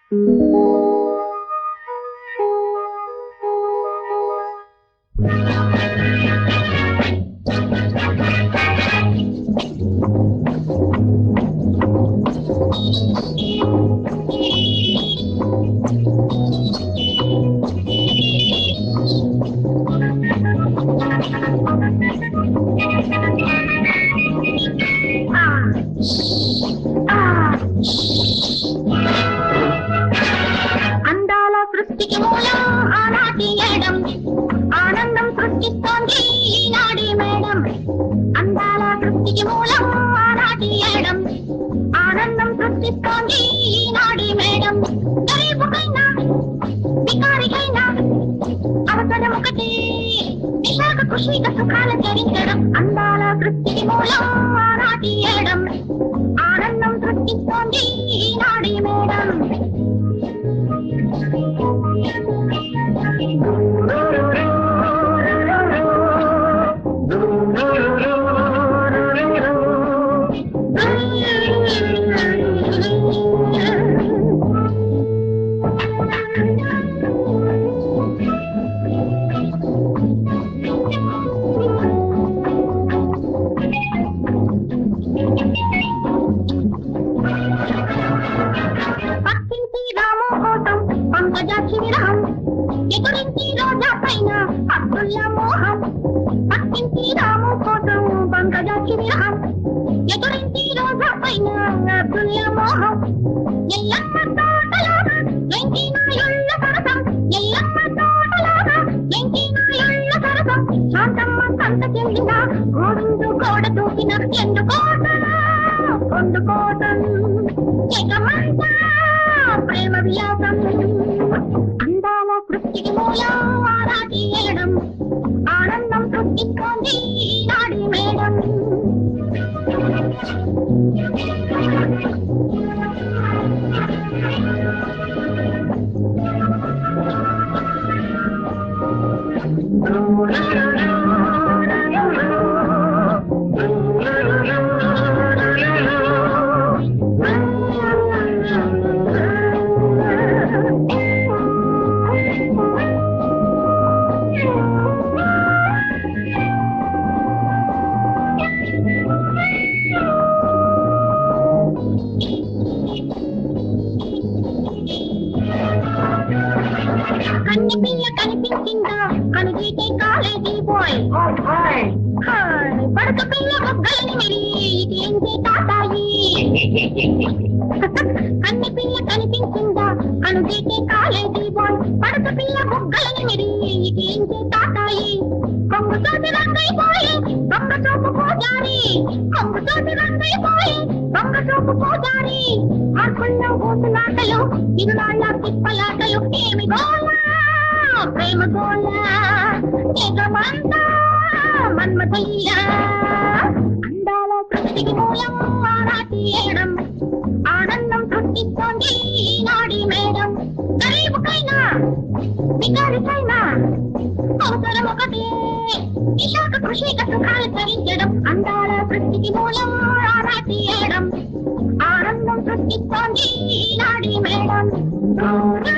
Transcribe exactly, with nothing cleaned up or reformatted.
అందాల సృష్టికి మూలం ఆనాటి ఏడం, ఆనందం సృష్టిస్తోంది ఈనాడి మేడం. అందాల సృష్టికి మూలం ఆనాటి ఏడం, ఆనందం సృష్టిస్తోంది ఈనాడి మేడం. గరీబుకైనా వికారికైనా అవసరం ఒకటి, విశాఖ ఖుషిగా సుఖాలు చరించడం. అందాల సృష్టికి మూలం ఆనాటి ఏడం, ఆనందం సృష్టిస్తోంది ఈనాడి మేడం. పక్కింటి రాము కోసం పంకజాక్షి విరహం, ఎదురింటి రోజా పైన అబ్దుల్లా మోహం. పక్కింటి రాము కోసం పంకజాక్షి విరహం, ఎదురింటి రోజా పైన అబ్దుల్లా మోహం. ఎల్లమ్మ తోటలోన ఎంకి నాయుళ్ళ సరసం, ఎల్లమ్మ తోటలోన ఎంకి నాయుళ్ళ సరసం. శాంతమ్మ సంత చెందిన గోవిందు గోడ దూకిన ఎందుకోసం కొండుకోసం ఏకమంతా ప్రేమ విలాసం. అందాల సృష్టికి మూలం ఆరాటి ఏడం, ఆనందం సృష్టిస్తోంది ఈనాడి మేడం. కన్ని పిల్ల కనిపించిందా కనుగీటే కాలేజీ బాయ్, పడక పిల్ల మొగ్గలని మిరి ఇదేంటి తాతాయి. కన్ని పిల్ల కనిపించిందా కనుగీటే కాలేజీ బాయ్, పడక పిల్ల మొగ్గలని మిరి ఇదేంటి తాతాయి. కొంగు తోటి రంగైపోయి దొంగ చూపు పోజారి, కొంగు తోటి రంగైపోయి దొంగ చూపు పోజారి. ఆర్కుల్లో ఊసులాటలు ఇరునాళ్ళ తిప్పలాటలు, ఏమి గోలా ప్రేమ గోలా ఏకమంతా మన్మథలీలా. అందాల సృష్టికి మూలం ఆనాటి ఏడం, ఆనందం సృష్టిస్తోంది ఈనాడి మేడం. గరీబుకైనా వికారికైనా అవసరం ఒకటి, విశాఖ ఖుషిగా సుఖాలు చరించడం. అందాల సృష్టికి మూలం ఆనాటి ఏడం, ఆనందం సృష్టిస్తోంది ఈనాడి మేడం.